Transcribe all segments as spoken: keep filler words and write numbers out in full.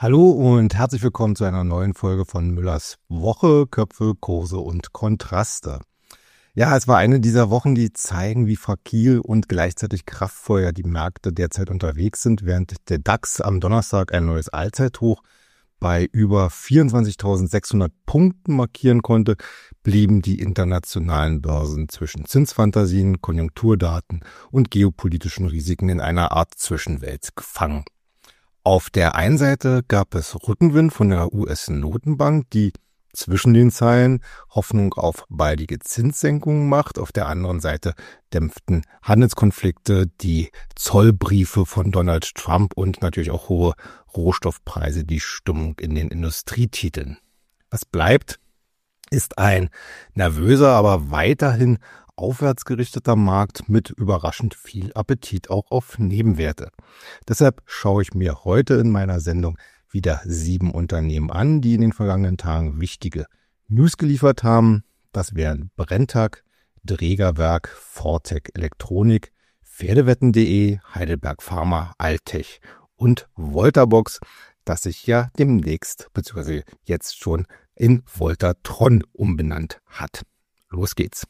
Hallo und herzlich willkommen zu einer neuen Folge von Müllers Woche, Köpfe, Kurse und Kontraste. Ja, es war eine dieser Wochen, die zeigen, wie fragil und gleichzeitig kraftvoll ja die Märkte derzeit unterwegs sind. Während der DAX am Donnerstag ein neues Allzeithoch bei über vierundzwanzigtausendsechshundert Punkten markieren konnte, blieben die internationalen Börsen zwischen Zinsfantasien, Konjunkturdaten und geopolitischen Risiken in einer Art Zwischenwelt gefangen. Auf der einen Seite gab es Rückenwind von der U S-Notenbank, die zwischen den Zeilen Hoffnung auf baldige Zinssenkungen macht. Auf der anderen Seite dämpften Handelskonflikte, die Zollbriefe von Donald Trump und natürlich auch hohe Rohstoffpreise die Stimmung in den Industrietiteln. Was bleibt, ist ein nervöser, aber weiterhin aufwärtsgerichteter Markt mit überraschend viel Appetit auch auf Nebenwerte. Deshalb schaue ich mir heute in meiner Sendung wieder sieben Unternehmen an, die in den vergangenen Tagen wichtige News geliefert haben. Das wären Brenntag, Drägerwerk, Fortec Elektronik, Pferdewetten punkt de, Heidelberg Pharma, Altech und Voltabox, das sich ja demnächst bzw. jetzt schon in Voltatron umbenannt hat. Los geht's.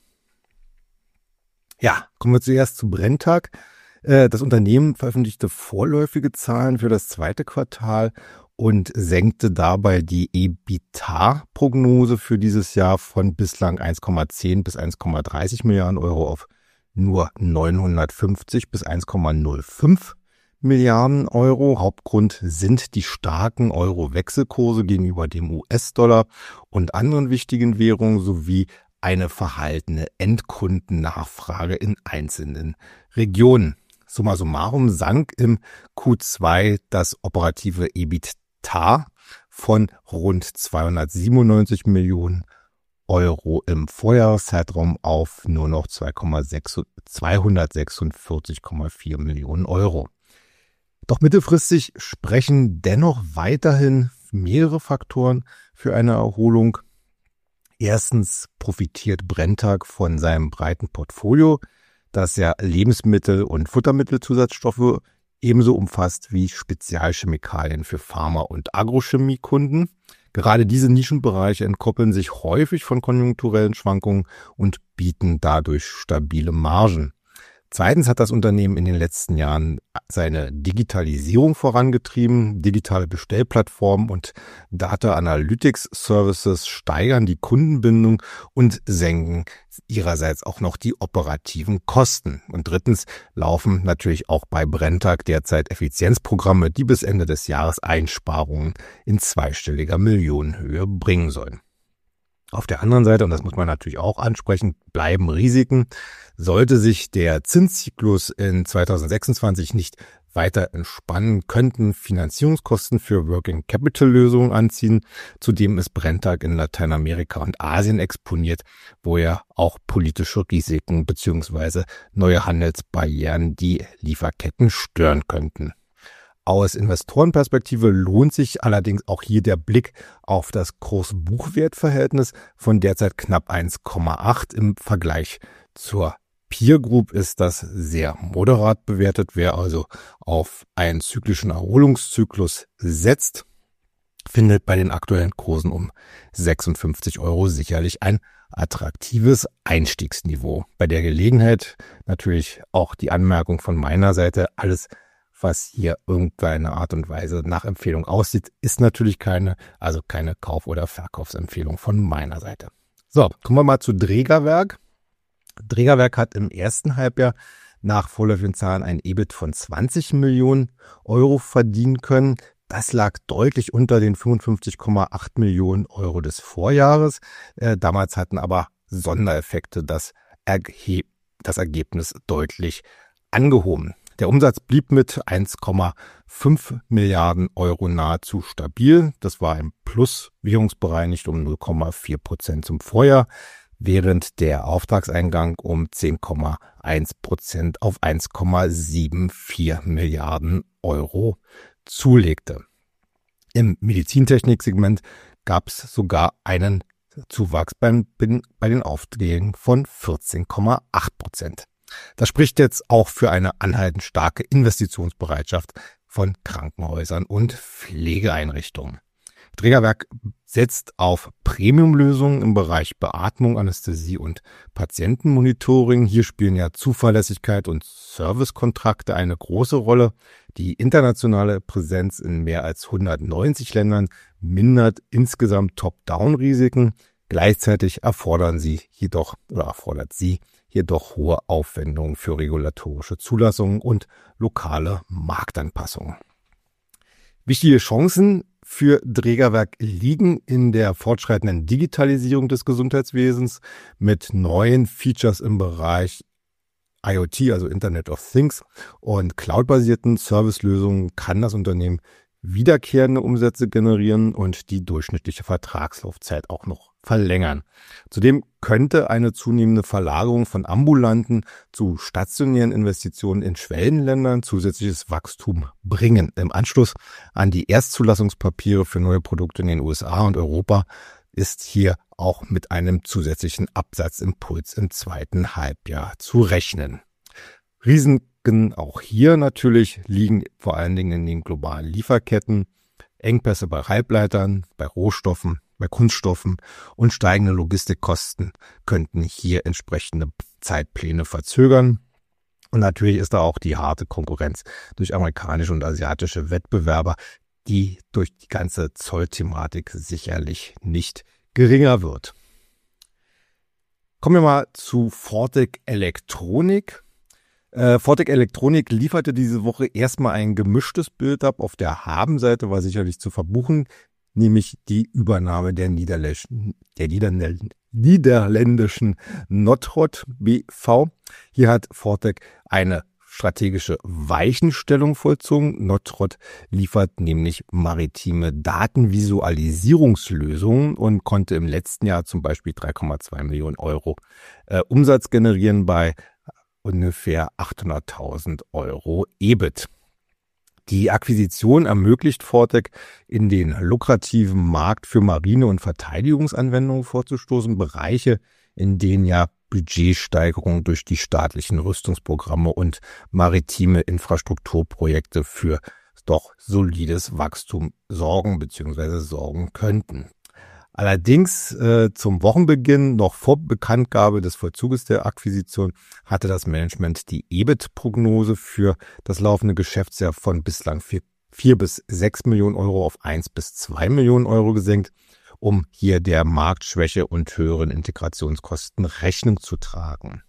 Ja, kommen wir zuerst zu Brenntag. Das Unternehmen veröffentlichte vorläufige Zahlen für das zweite Quartal und senkte dabei die EBITDA-Prognose für dieses Jahr von bislang eins Komma zehn bis eins Komma dreißig Milliarden Euro auf nur neunhundertfünfzig bis eins Komma null fünf Milliarden Euro. Hauptgrund sind die starken Euro-Wechselkurse gegenüber dem U S-Dollar und anderen wichtigen Währungen sowie eine verhaltene Endkundennachfrage in einzelnen Regionen. Summa summarum sank im Q zwei das operative EBITDA von rund zweihundertsiebenundneunzig Millionen Euro im Vorjahreszeitraum auf nur noch zweihundertsechsundvierzig Komma vier Millionen Euro. Doch mittelfristig sprechen dennoch weiterhin mehrere Faktoren für eine Erholung. Erstens profitiert Brenntag von seinem breiten Portfolio, das ja Lebensmittel- und Futtermittelzusatzstoffe ebenso umfasst wie Spezialchemikalien für Pharma- und Agrochemiekunden. Gerade diese Nischenbereiche entkoppeln sich häufig von konjunkturellen Schwankungen und bieten dadurch stabile Margen. Zweitens hat das Unternehmen in den letzten Jahren seine Digitalisierung vorangetrieben. Digitale Bestellplattformen und Data Analytics Services steigern die Kundenbindung und senken ihrerseits auch noch die operativen Kosten. Und drittens laufen natürlich auch bei Brenntag derzeit Effizienzprogramme, die bis Ende des Jahres Einsparungen in zweistelliger Millionenhöhe bringen sollen. Auf der anderen Seite, und das muss man natürlich auch ansprechen, bleiben Risiken. Sollte sich der Zinszyklus in zweitausendsechsundzwanzig nicht weiter entspannen, könnten Finanzierungskosten für Working-Capital-Lösungen anziehen. Zudem ist Brenntag in Lateinamerika und Asien exponiert, wo ja auch politische Risiken bzw. neue Handelsbarrieren die Lieferketten stören könnten. Aus Investorenperspektive lohnt sich allerdings auch hier der Blick auf das Kurs-Buchwert-Verhältnis von derzeit knapp eins Komma acht. Im Vergleich zur Peer Group ist das sehr moderat bewertet. Wer also auf einen zyklischen Erholungszyklus setzt, findet bei den aktuellen Kursen um sechsundfünfzig Euro sicherlich ein attraktives Einstiegsniveau. Bei der Gelegenheit natürlich auch die Anmerkung von meiner Seite, alles was hier irgendeine Art und Weise nach Empfehlung aussieht, ist natürlich keine, also keine Kauf- oder Verkaufsempfehlung von meiner Seite. So, kommen wir mal zu Drägerwerk. Drägerwerk hat im ersten Halbjahr nach vorläufigen Zahlen ein E B I T von zwanzig Millionen Euro verdienen können. Das lag deutlich unter den fünfundfünfzig Komma acht Millionen Euro des Vorjahres. Äh, damals hatten aber Sondereffekte das, Erge- das Ergebnis deutlich angehoben. Der Umsatz blieb mit eins Komma fünf Milliarden Euro nahezu stabil. Das war im Plus währungsbereinigt um null Komma vier Prozent zum Vorjahr, während der Auftragseingang um zehn Komma eins Prozent auf eins Komma vierundsiebzig Milliarden Euro zulegte. Im Medizintechniksegment gab es sogar einen Zuwachs beim, bei den Aufträgen von vierzehn Komma acht Prozent. Das spricht jetzt auch für eine anhaltend starke Investitionsbereitschaft von Krankenhäusern und Pflegeeinrichtungen. Drägerwerk setzt auf Premium-Lösungen im Bereich Beatmung, Anästhesie und Patientenmonitoring. Hier spielen ja Zuverlässigkeit und Servicekontrakte eine große Rolle. Die internationale Präsenz in mehr als hundertneunzig Ländern mindert insgesamt Top-Down-Risiken. Gleichzeitig erfordern sie jedoch oder erfordert sie jedoch hohe Aufwendungen für regulatorische Zulassungen und lokale Marktanpassungen. Wichtige Chancen für Drägerwerk liegen in der fortschreitenden Digitalisierung des Gesundheitswesens mit neuen Features im Bereich IoT, also Internet of Things, und cloudbasierten Servicelösungen kann das Unternehmen wiederkehrende Umsätze generieren und die durchschnittliche Vertragslaufzeit auch noch verlängern. Zudem könnte eine zunehmende Verlagerung von ambulanten zu stationären Investitionen in Schwellenländern zusätzliches Wachstum bringen. Im Anschluss an die Erstzulassungspapiere für neue Produkte in den U S A und Europa ist hier auch mit einem zusätzlichen Absatzimpuls im zweiten Halbjahr zu rechnen. Risiken auch hier natürlich liegen vor allen Dingen in den globalen Lieferketten, Engpässe bei Halbleitern, bei Rohstoffen, bei Kunststoffen und steigende Logistikkosten könnten hier entsprechende Zeitpläne verzögern. Und natürlich ist da auch die harte Konkurrenz durch amerikanische und asiatische Wettbewerber, die durch die ganze Zollthematik sicherlich nicht geringer wird. Kommen wir mal zu Fortec Elektronik. Äh, Fortec Elektronik lieferte diese Woche erstmal ein gemischtes Bild ab. Auf der Habenseite war sicherlich zu verbuchen, nämlich die Übernahme der, Niederländischen, der Niederländ- niederländischen Notrod B V. Hier hat Fortec eine strategische Weichenstellung vollzogen. Notrod liefert nämlich maritime Datenvisualisierungslösungen und konnte im letzten Jahr zum Beispiel drei Komma zwei Millionen Euro äh, Umsatz generieren bei ungefähr achthunderttausend Euro E B I T. Die Akquisition ermöglicht Fortec, in den lukrativen Markt für Marine- und Verteidigungsanwendungen vorzustoßen, Bereiche, in denen ja Budgetsteigerungen durch die staatlichen Rüstungsprogramme und maritime Infrastrukturprojekte für doch solides Wachstum sorgen bzw. sorgen könnten. Allerdings äh, zum Wochenbeginn, noch vor Bekanntgabe des Vollzuges der Akquisition, hatte das Management die E B I T-Prognose für das laufende Geschäftsjahr von bislang vier bis sechs Millionen Euro auf eins bis zwei Millionen Euro gesenkt, um hier der Marktschwäche und höheren Integrationskosten Rechnung zu tragen.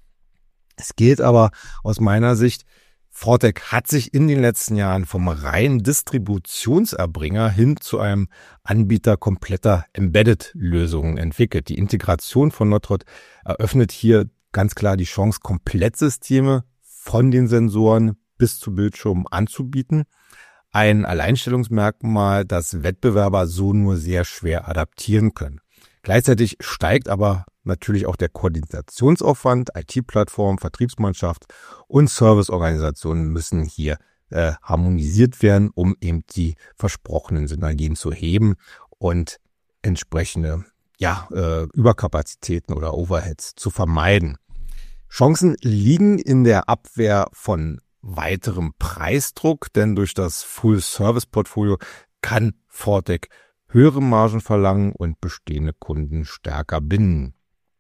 Es gilt aber aus meiner Sicht, Fortec hat sich in den letzten Jahren vom reinen Distributionserbringer hin zu einem Anbieter kompletter Embedded-Lösungen entwickelt. Die Integration von Notrod eröffnet hier ganz klar die Chance, Komplettsysteme von den Sensoren bis zu Bildschirmen anzubieten. Ein Alleinstellungsmerkmal, das Wettbewerber so nur sehr schwer adaptieren können. Gleichzeitig steigt aber natürlich auch der Koordinationsaufwand. I T-Plattform, Vertriebsmannschaft und Serviceorganisationen müssen hier äh, harmonisiert werden, um eben die versprochenen Synergien zu heben und entsprechende ja, äh, Überkapazitäten oder Overheads zu vermeiden. Chancen liegen in der Abwehr von weiterem Preisdruck, denn durch das Full-Service-Portfolio kann Fortec höhere Margen verlangen und bestehende Kunden stärker binden.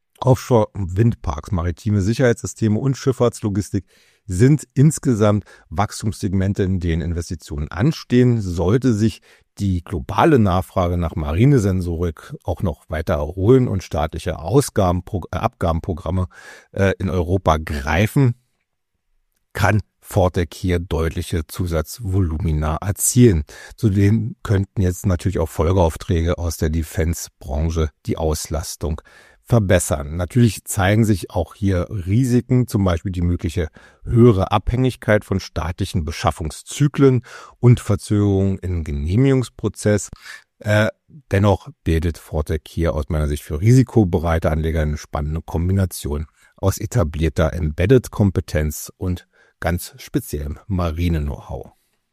Offshore-Windparks, maritime Sicherheitssysteme und Schifffahrtslogistik sind insgesamt Wachstumssegmente, in denen Investitionen anstehen. Sollte sich die globale Nachfrage nach Marinesensorik auch noch weiter erholen und staatliche Ausgaben, äh, Abgabenprogramme äh, in Europa greifen, kann Fortec hier deutliche Zusatzvolumina erzielen. Zudem könnten jetzt natürlich auch Folgeaufträge aus der Defense-Branche die Auslastung verbessern. Natürlich zeigen sich auch hier Risiken, zum Beispiel die mögliche höhere Abhängigkeit von staatlichen Beschaffungszyklen und Verzögerungen im Genehmigungsprozess. Äh, dennoch bildet Fortec hier aus meiner Sicht für risikobereite Anleger eine spannende Kombination aus etablierter Embedded-Kompetenz und ganz speziellem Marine-Know-how.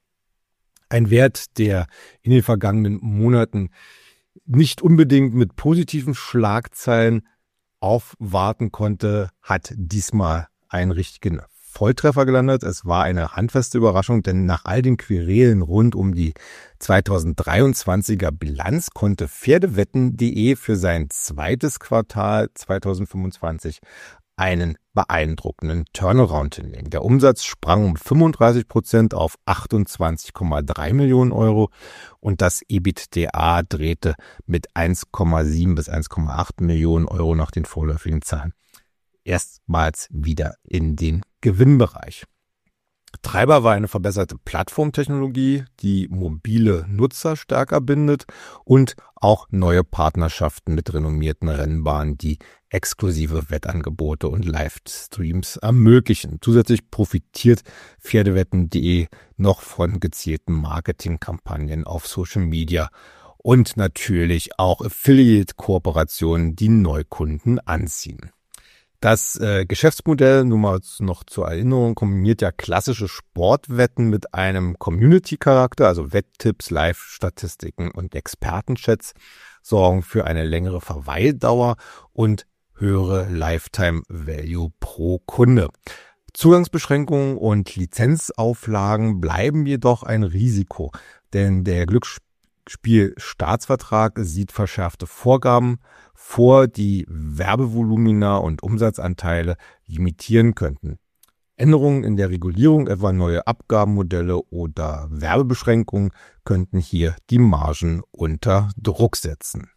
Ein Wert, der in den vergangenen Monaten nicht unbedingt mit positiven Schlagzeilen aufwarten konnte, hat diesmal einen richtigen Volltreffer gelandet. Es war eine handfeste Überraschung, denn nach all den Querelen rund um die zweitausenddreiundzwanziger Bilanz konnte Pferdewetten punkt de für sein zweites Quartal zweitausendfünfundzwanzig einen beeindruckenden Turnaround hinlegen. Der Umsatz sprang um fünfunddreißig Prozent auf achtundzwanzig Komma drei Millionen Euro und das EBITDA drehte mit eins Komma sieben bis eins Komma acht Millionen Euro nach den vorläufigen Zahlen erstmals wieder in den Gewinnbereich. Treiber war eine verbesserte Plattformtechnologie, die mobile Nutzer stärker bindet und auch neue Partnerschaften mit renommierten Rennbahnen, die exklusive Wettangebote und Livestreams ermöglichen. Zusätzlich profitiert Pferdewetten punkt de noch von gezielten Marketingkampagnen auf Social Media und natürlich auch Affiliate-Kooperationen, die Neukunden anziehen. Das äh, Geschäftsmodell, nur mal noch zur Erinnerung, kombiniert ja klassische Sportwetten mit einem Community-Charakter, also Wetttipps, Live-Statistiken und Expertenchats sorgen für eine längere Verweildauer und höhere Lifetime-Value pro Kunde. Zugangsbeschränkungen und Lizenzauflagen bleiben jedoch ein Risiko, denn der Glücksspielstaatsvertrag sieht verschärfte Vorgaben vor, die Werbevolumina und Umsatzanteile limitieren könnten. Änderungen in der Regulierung, etwa neue Abgabenmodelle oder Werbebeschränkungen, könnten hier die Margen unter Druck setzen.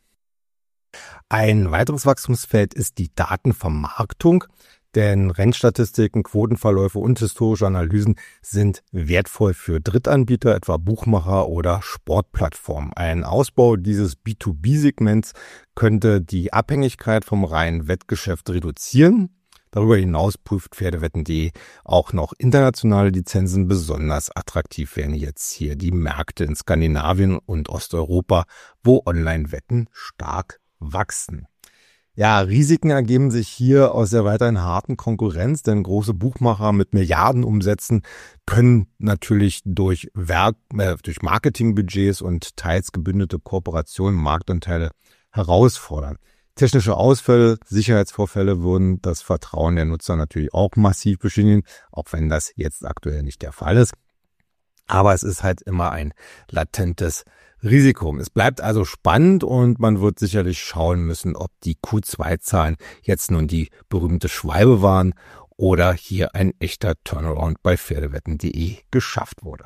Ein weiteres Wachstumsfeld ist die Datenvermarktung, denn Rennstatistiken, Quotenverläufe und historische Analysen sind wertvoll für Drittanbieter, etwa Buchmacher oder Sportplattformen. Ein Ausbau dieses B zwei B-Segments könnte die Abhängigkeit vom reinen Wettgeschäft reduzieren. Darüber hinaus prüft Pferdewetten punkt de auch noch internationale Lizenzen. Besonders attraktiv wären jetzt hier die Märkte in Skandinavien und Osteuropa, wo Online-Wetten stark wachsen. Ja, Risiken ergeben sich hier aus der weiterhin harten Konkurrenz, denn große Buchmacher mit Milliardenumsätzen können natürlich durch, Werk, äh, durch Marketingbudgets und teils gebündelte Kooperationen Marktanteile herausfordern. Technische Ausfälle, Sicherheitsvorfälle würden das Vertrauen der Nutzer natürlich auch massiv beschädigen, auch wenn das jetzt aktuell nicht der Fall ist. Aber es ist halt immer ein latentes Risiko. Es bleibt also spannend und man wird sicherlich schauen müssen, ob die Q zwei Zahlen jetzt nun die berühmte Schwalbe waren oder hier ein echter Turnaround bei Pferdewetten punkt de geschafft wurde.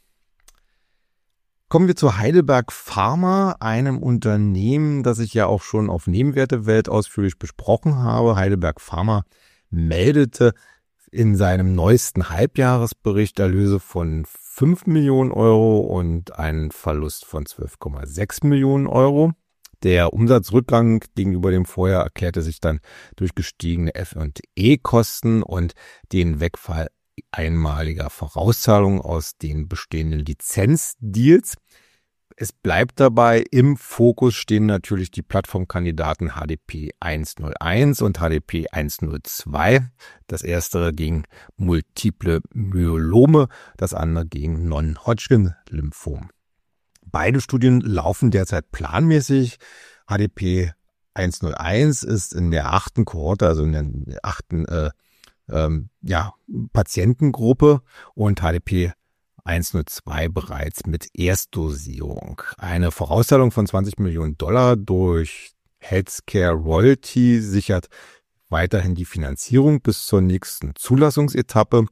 Kommen wir zu Heidelberg Pharma, einem Unternehmen, das ich ja auch schon auf Nebenwertewelt ausführlich besprochen habe. Heidelberg Pharma meldete in seinem neuesten Halbjahresbericht Erlöse von fünf Millionen Euro und einen Verlust von zwölf Komma sechs Millionen Euro. Der Umsatzrückgang gegenüber dem Vorjahr erklärte sich dann durch gestiegene F und E-Kosten und den Wegfall einmaliger Vorauszahlungen aus den bestehenden Lizenzdeals. Es bleibt dabei, im Fokus stehen natürlich die Plattformkandidaten H D P hunderteins und H D P hundertzwei. Das erstere gegen multiple Myelome, das andere gegen Non-Hodgkin-Lymphom. Beide Studien laufen derzeit planmäßig. H D P hunderteins ist in der achten Kohorte, also in der achten äh, ähm, ja, Patientengruppe und H D P hundertzwei bereits mit Erstdosierung. Eine Vorauszahlung von zwanzig Millionen Dollar durch Healthcare Royalty sichert weiterhin die Finanzierung bis zur nächsten Zulassungsetappe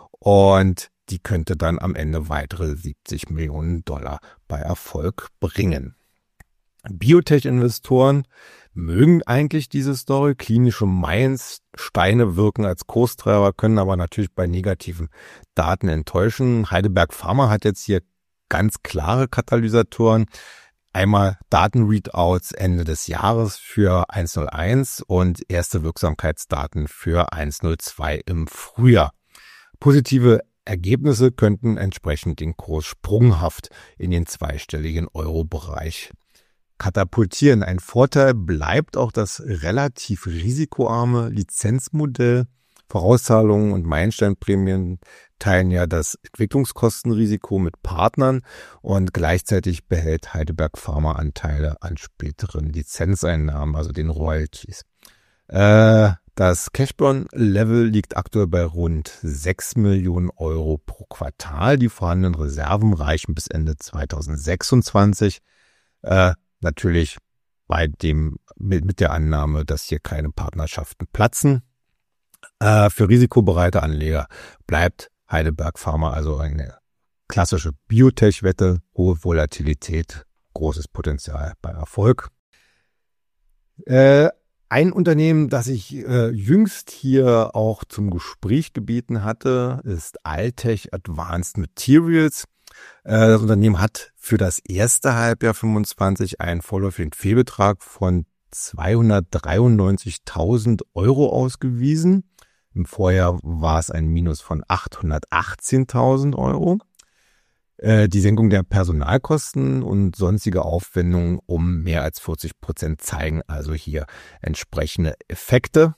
und die könnte dann am Ende weitere siebzig Millionen Dollar bei Erfolg bringen. Biotech-Investoren mögen eigentlich diese Story. Klinische Meilensteine wirken als Kurstreiber, können aber natürlich bei negativen Daten enttäuschen. Heidelberg Pharma hat jetzt hier ganz klare Katalysatoren. Einmal Datenreadouts Ende des Jahres für hunderteins und erste Wirksamkeitsdaten für hundertzwei im Frühjahr. Positive Ergebnisse könnten entsprechend den Kurs sprunghaft in den zweistelligen Euro-Bereich katapultieren. Ein Vorteil bleibt auch das relativ risikoarme Lizenzmodell. Vorauszahlungen und Meilensteinprämien teilen ja das Entwicklungskostenrisiko mit Partnern und gleichzeitig behält Heidelberg Pharma Anteile an späteren Lizenzeinnahmen, also den Royalties. Äh, Das Cashburn-Level liegt aktuell bei rund sechs Millionen Euro pro Quartal. Die vorhandenen Reserven reichen bis Ende zweitausendsechsundzwanzig. Äh, natürlich bei dem, mit, mit der Annahme, dass hier keine Partnerschaften platzen. Äh, für risikobereite Anleger bleibt Heidelberg Pharma also eine klassische Biotech-Wette, hohe Volatilität, großes Potenzial bei Erfolg. Äh, Ein Unternehmen, das ich äh, jüngst hier auch zum Gespräch gebeten hatte, ist Altech Advanced Materials. Äh, das Unternehmen hat für das erste Halbjahr fünfundzwanzig einen vorläufigen Fehlbetrag von zweihundertdreiundneunzigtausend Euro ausgewiesen. Im Vorjahr war es ein Minus von achthundertachtzehntausend Euro. Die Senkung der Personalkosten und sonstige Aufwendungen um mehr als vierzig Prozent zeigen also hier entsprechende Effekte.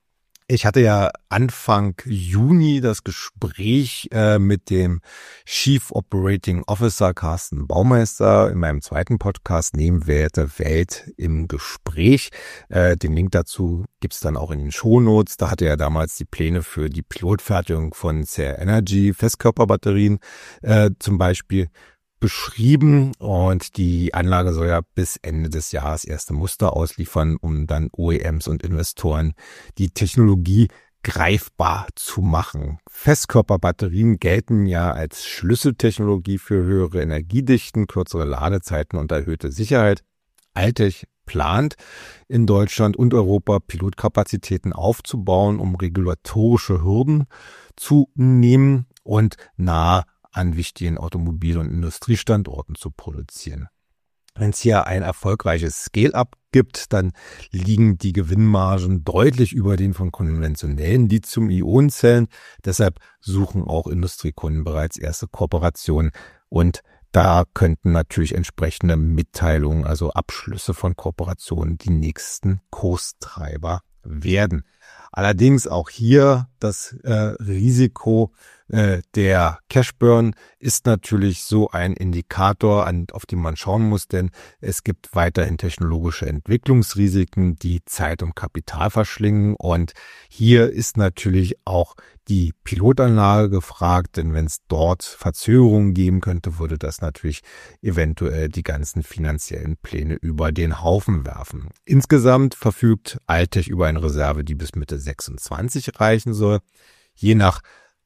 Ich hatte ja Anfang Juni das Gespräch äh, mit dem Chief Operating Officer Carsten Baumeister in meinem zweiten Podcast Nebenwerte Welt im Gespräch. Äh, den Link dazu gibt's dann auch in den Shownotes. Da hatte er damals die Pläne für die Pilotfertigung von C R Energy Festkörperbatterien äh, zum Beispiel beschrieben, und die Anlage soll ja bis Ende des Jahres erste Muster ausliefern, um dann O E Ms und Investoren die Technologie greifbar zu machen. Festkörperbatterien gelten ja als Schlüsseltechnologie für höhere Energiedichten, kürzere Ladezeiten und erhöhte Sicherheit. Altech plant in Deutschland und Europa Pilotkapazitäten aufzubauen, um regulatorische Hürden zu nehmen und nahe an wichtigen Automobil- und Industriestandorten zu produzieren. Wenn es hier ein erfolgreiches Scale-up gibt, dann liegen die Gewinnmargen deutlich über den von konventionellen Lithium-Ionen-Zellen. Deshalb suchen auch Industriekunden bereits erste Kooperationen, und da könnten natürlich entsprechende Mitteilungen, also Abschlüsse von Kooperationen, die nächsten Kurstreiber werden. Allerdings auch hier das äh, Risiko äh, der Cashburn ist natürlich so ein Indikator, an, auf den man schauen muss, denn es gibt weiterhin technologische Entwicklungsrisiken, die Zeit und Kapital verschlingen, und hier ist natürlich auch die Pilotanlage gefragt, denn wenn es dort Verzögerungen geben könnte, würde das natürlich eventuell die ganzen finanziellen Pläne über den Haufen werfen. Insgesamt verfügt Altech über eine Reserve, die bis Mitte sechsundzwanzig reichen soll. Je nach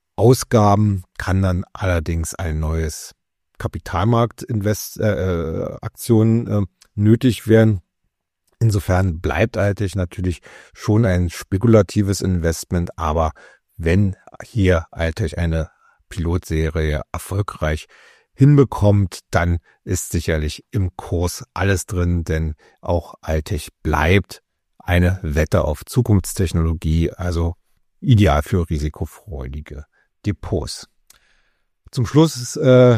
Ausgaben kann dann allerdings ein neues Kapitalmarkt-Aktion äh, äh, nötig werden. Insofern bleibt Altech natürlich schon ein spekulatives Investment, aber wenn hier Altech eine Pilotserie erfolgreich hinbekommt, dann ist sicherlich im Kurs alles drin, denn auch Altech bleibt eine Wette auf Zukunftstechnologie, also ideal für risikofreudige Depots. Zum Schluss äh,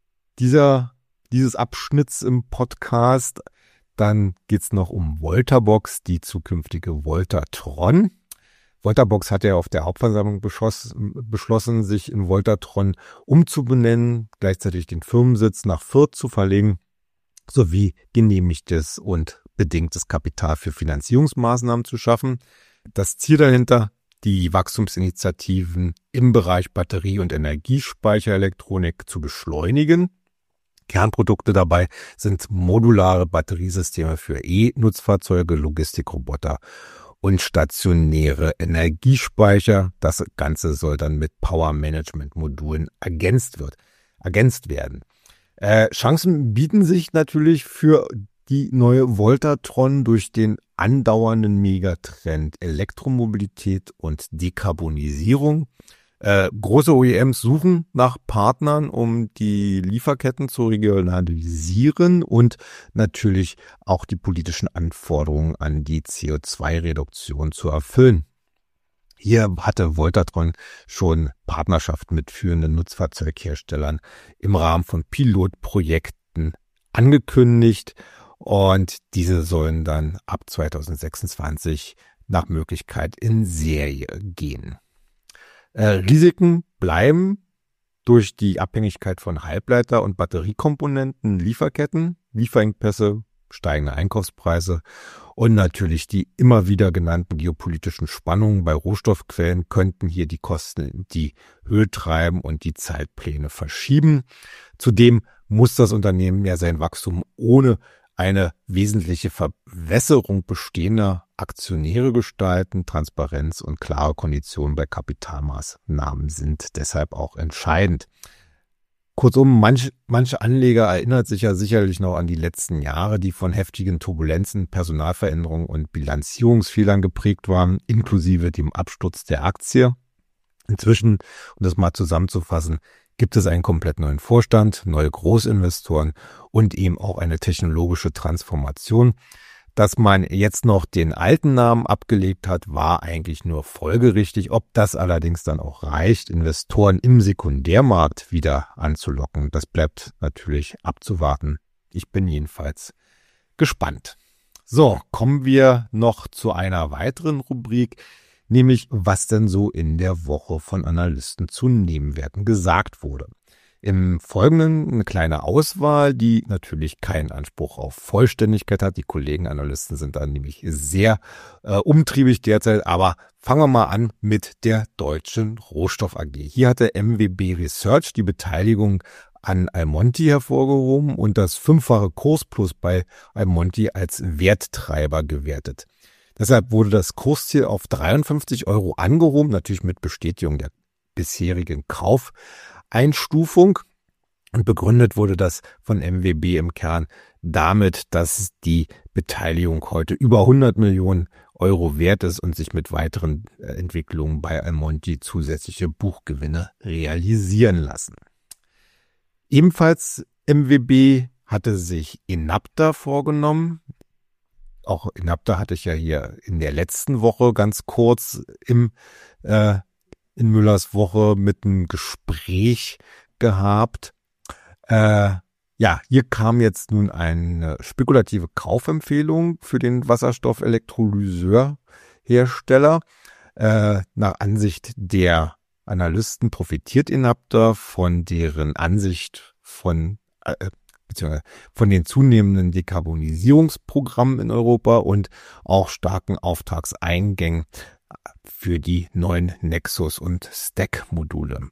dieser dieses Abschnitts im Podcast, dann geht's noch um Voltabox, die zukünftige Voltatron. Voltabox hat ja auf der Hauptversammlung beschlossen, sich in Voltatron umzubenennen, gleichzeitig den Firmensitz nach Fürth zu verlegen, sowie genehmigtes und bedingtes Kapital für Finanzierungsmaßnahmen zu schaffen. Das Ziel dahinter: die Wachstumsinitiativen im Bereich Batterie- und Energiespeicherelektronik zu beschleunigen. Kernprodukte dabei sind modulare Batteriesysteme für E-Nutzfahrzeuge, Logistikroboter und stationäre Energiespeicher. Das Ganze soll dann mit Power-Management-Modulen ergänzt wird, ergänzt werden. Äh, Chancen bieten sich natürlich für die neue Voltatron durch den andauernden Megatrend Elektromobilität und Dekarbonisierung. Äh, große O E Ms suchen nach Partnern, um die Lieferketten zu regionalisieren und natürlich auch die politischen Anforderungen an die C O zwei Reduktion zu erfüllen. Hier hatte Voltatron schon Partnerschaften mit führenden Nutzfahrzeugherstellern im Rahmen von Pilotprojekten angekündigt, und diese sollen dann ab zweitausendsechsundzwanzig nach Möglichkeit in Serie gehen. Äh, Risiken bleiben durch die Abhängigkeit von Halbleiter- und Batteriekomponenten, Lieferketten. Lieferengpässe steigende Einkaufspreise und natürlich die immer wieder genannten geopolitischen Spannungen bei Rohstoffquellen könnten hier die Kosten in die Höhe treiben und die Zeitpläne verschieben. Zudem muss das Unternehmen ja sein Wachstum ohne eine wesentliche Verwässerung bestehender Aktionäre gestalten. Transparenz und klare Konditionen bei Kapitalmaßnahmen sind deshalb auch entscheidend. Kurzum, manch, manche Anleger erinnert sich ja sicherlich noch an die letzten Jahre, die von heftigen Turbulenzen, Personalveränderungen und Bilanzierungsfehlern geprägt waren, inklusive dem Absturz der Aktie. Inzwischen, um das mal zusammenzufassen, gibt es einen komplett neuen Vorstand, neue Großinvestoren und eben auch eine technologische Transformation. Dass man jetzt noch den alten Namen abgelegt hat, war eigentlich nur folgerichtig. Ob das allerdings dann auch reicht, Investoren im Sekundärmarkt wieder anzulocken, das bleibt natürlich abzuwarten. Ich bin jedenfalls gespannt. So, kommen wir noch zu einer weiteren Rubrik, nämlich was denn so in der Woche von Analysten zu Nebenwerten gesagt wurde. Im Folgenden eine kleine Auswahl, die natürlich keinen Anspruch auf Vollständigkeit hat. Die Kollegen Analysten sind da nämlich sehr äh, umtriebig derzeit. Aber fangen wir mal an mit der Deutschen Rohstoff A G. Hier hatte M W B Research die Beteiligung an Almonty hervorgehoben und das fünffache Kursplus bei Almonty als Werttreiber gewertet. Deshalb wurde das Kursziel auf dreiundfünfzig Euro angehoben, natürlich mit Bestätigung der bisherigen Kaufeinstufung. Und begründet wurde das von M W B im Kern damit, dass die Beteiligung heute über hundert Millionen Euro wert ist und sich mit weiteren Entwicklungen bei Almonty zusätzliche Buchgewinne realisieren lassen. Ebenfalls M W B hatte sich Enapta vorgenommen. Auch Enapta hatte ich ja hier in der letzten Woche ganz kurz im äh, in Müllers Woche mit einem Gespräch gehabt. Äh, ja, hier kam jetzt nun eine spekulative Kaufempfehlung für den Wasserstoffelektrolyseurhersteller. Äh, nach Ansicht der Analysten profitiert Enapta von deren Ansicht von äh, beziehungsweise von den zunehmenden Dekarbonisierungsprogrammen in Europa und auch starken Auftragseingängen für die neuen Nexus- und Stack-Module.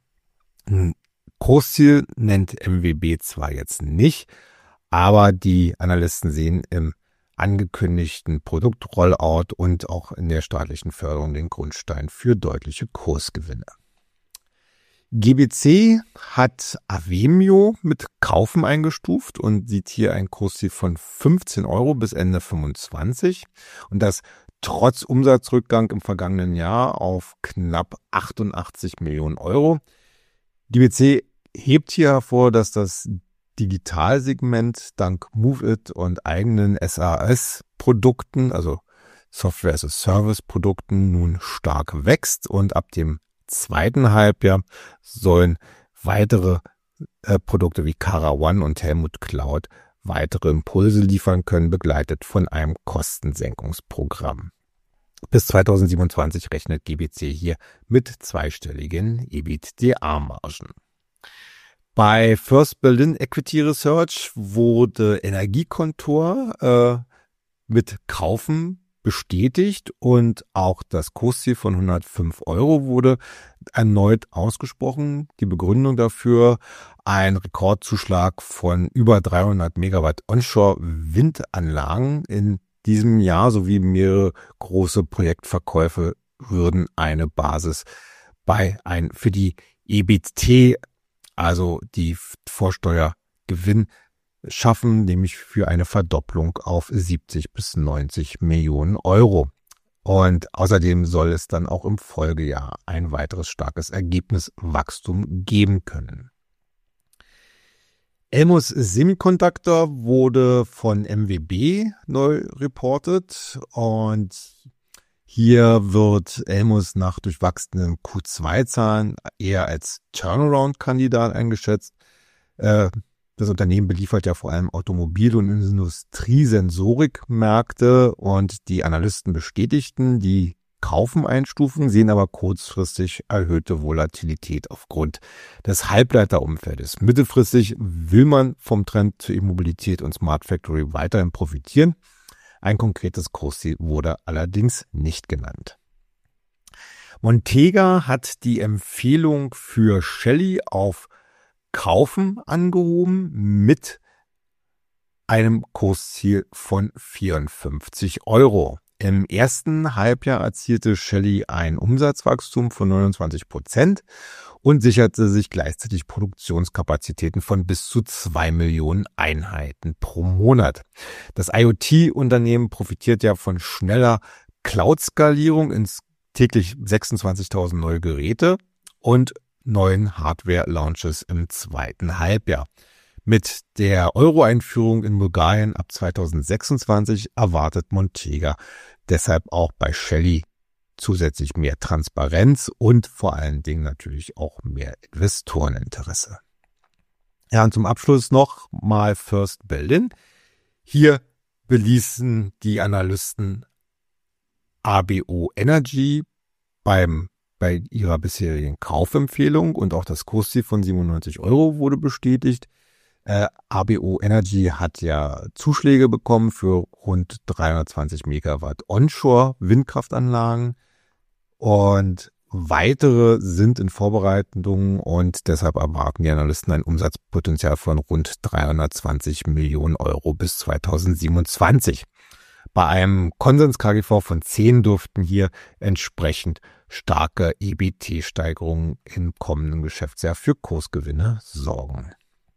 Kursziel nennt M W B zwar jetzt nicht, aber die Analysten sehen im angekündigten Produktrollout und auch in der staatlichen Förderung den Grundstein für deutliche Kursgewinne. G B C hat Avemio mit Kaufen eingestuft und sieht hier ein Kursziel von fünfzehn Euro bis Ende fünfundzwanzig und das trotz Umsatzrückgang im vergangenen Jahr auf knapp achtundachtzig Millionen Euro. G B C hebt hier hervor, dass das Digitalsegment dank MoveIt und eigenen S A S-Produkten, also Software as a Service-Produkten, nun stark wächst und ab dem zweiten Halbjahr sollen weitere äh, Produkte wie Cara One und Helmut Cloud weitere Impulse liefern können, begleitet von einem Kostensenkungsprogramm. Bis zweitausendsiebenundzwanzig rechnet G B C hier mit zweistelligen EBITDA-Margen. Bei First Berlin Equity Research wurde Energiekontor äh, mit Kaufen bestätigt und auch das Kursziel von hundertfünf Euro wurde erneut ausgesprochen. Die Begründung dafür: ein Rekordzuschlag von über dreihundert Megawatt Onshore-Windanlagen in diesem Jahr sowie mehrere große Projektverkäufe würden eine Basis bei ein für die E B T, also die Vorsteuergewinn, schaffen, nämlich für eine Verdopplung auf siebzig bis neunzig Millionen Euro. Und außerdem soll es dann auch im Folgejahr ein weiteres starkes Ergebniswachstum geben können. Elmos Semiconductor wurde von M W B neu reportet und hier wird Elmos nach durchwachsenen Q zwei Zahlen eher als Turnaround-Kandidat eingeschätzt. Äh, Das Unternehmen beliefert ja vor allem Automobil- und Industriesensorikmärkte und die Analysten bestätigten die Kaufen einstufen, sehen aber kurzfristig erhöhte Volatilität aufgrund des Halbleiterumfeldes. Mittelfristig will man vom Trend zur E-Mobilität und Smart Factory weiterhin profitieren. Ein konkretes Kursziel wurde allerdings nicht genannt. Montega hat die Empfehlung für Shelly auf Kaufen angehoben mit einem Kursziel von vierundfünfzig Euro. Im ersten Halbjahr erzielte Shelly ein Umsatzwachstum von neunundzwanzig Prozent und sicherte sich gleichzeitig Produktionskapazitäten von bis zu zwei Millionen Einheiten pro Monat. Das IoT-Unternehmen profitiert ja von schneller Cloud-Skalierung ins täglich sechsundzwanzigtausend neue Geräte und neuen Hardware-Launches im zweiten Halbjahr. Mit der Euro-Einführung in Bulgarien ab zweitausendsechsundzwanzig erwartet Montega deshalb auch bei Shelly zusätzlich mehr Transparenz und vor allen Dingen natürlich auch mehr Investoreninteresse. Ja, und zum Abschluss noch mal First Berlin. Hier beließen die Analysten A B O Energy beim bei ihrer bisherigen Kaufempfehlung und auch das Kursziel von siebenundneunzig Euro wurde bestätigt. Äh, A B O Energy hat ja Zuschläge bekommen für rund dreihundertzwanzig Megawatt Onshore-Windkraftanlagen und weitere sind in Vorbereitung und deshalb erwarten die Analysten ein Umsatzpotenzial von rund dreihundertzwanzig Millionen Euro bis zweitausendsiebenundzwanzig. Bei einem Konsens-K G V von zehn dürften hier entsprechend starke E B T-Steigerungen im kommenden Geschäftsjahr für Kursgewinne sorgen.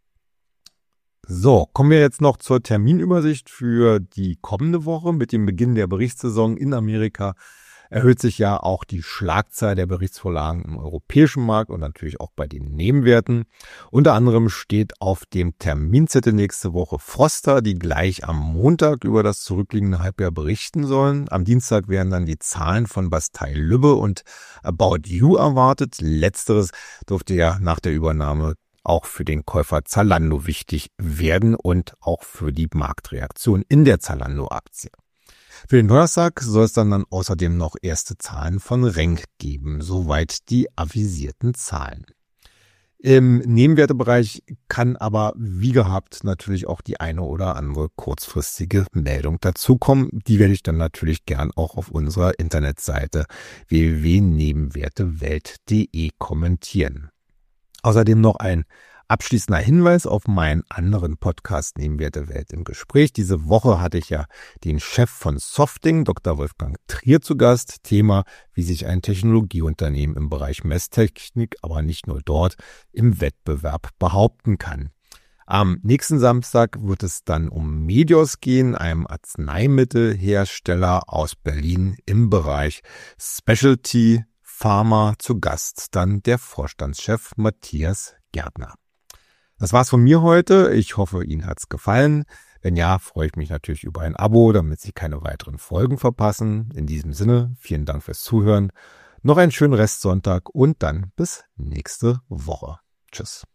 So, kommen wir jetzt noch zur Terminübersicht für die kommende Woche. Mit dem Beginn der Berichtssaison in Amerika erhöht sich ja auch die Schlagzahl der Berichtsvorlagen im europäischen Markt und natürlich auch bei den Nebenwerten. Unter anderem steht auf dem Terminzettel nächste Woche Foster, die gleich am Montag über das zurückliegende Halbjahr berichten sollen. Am Dienstag werden dann die Zahlen von Bastei-Lübbe und About You erwartet. Letzteres dürfte ja nach der Übernahme auch für den Käufer Zalando wichtig werden und auch für die Marktreaktion in der Zalando-Aktie. Für den Donnerstag soll es dann, dann außerdem noch erste Zahlen von Renk geben, soweit die avisierten Zahlen. Im Nebenwertebereich kann aber wie gehabt natürlich auch die eine oder andere kurzfristige Meldung dazukommen. Die werde ich dann natürlich gern auch auf unserer Internetseite w w w punkt nebenwertewelt punkt de kommentieren. Außerdem noch ein abschließender Hinweis auf meinen anderen Podcast Nebenwerte Welt im Gespräch. Diese Woche hatte ich ja den Chef von Softing, Doktor Wolfgang Trier, zu Gast. Thema, wie sich ein Technologieunternehmen im Bereich Messtechnik, aber nicht nur dort, im Wettbewerb behaupten kann. Am nächsten Samstag wird es dann um Medios gehen, einem Arzneimittelhersteller aus Berlin im Bereich Specialty Pharma. Zu Gast dann der Vorstandschef Matthias Gärtner. Das war's von mir heute. Ich hoffe, Ihnen hat's gefallen. Wenn ja, freue ich mich natürlich über ein Abo, damit Sie keine weiteren Folgen verpassen. In diesem Sinne, vielen Dank fürs Zuhören. Noch einen schönen Restsonntag und dann bis nächste Woche. Tschüss.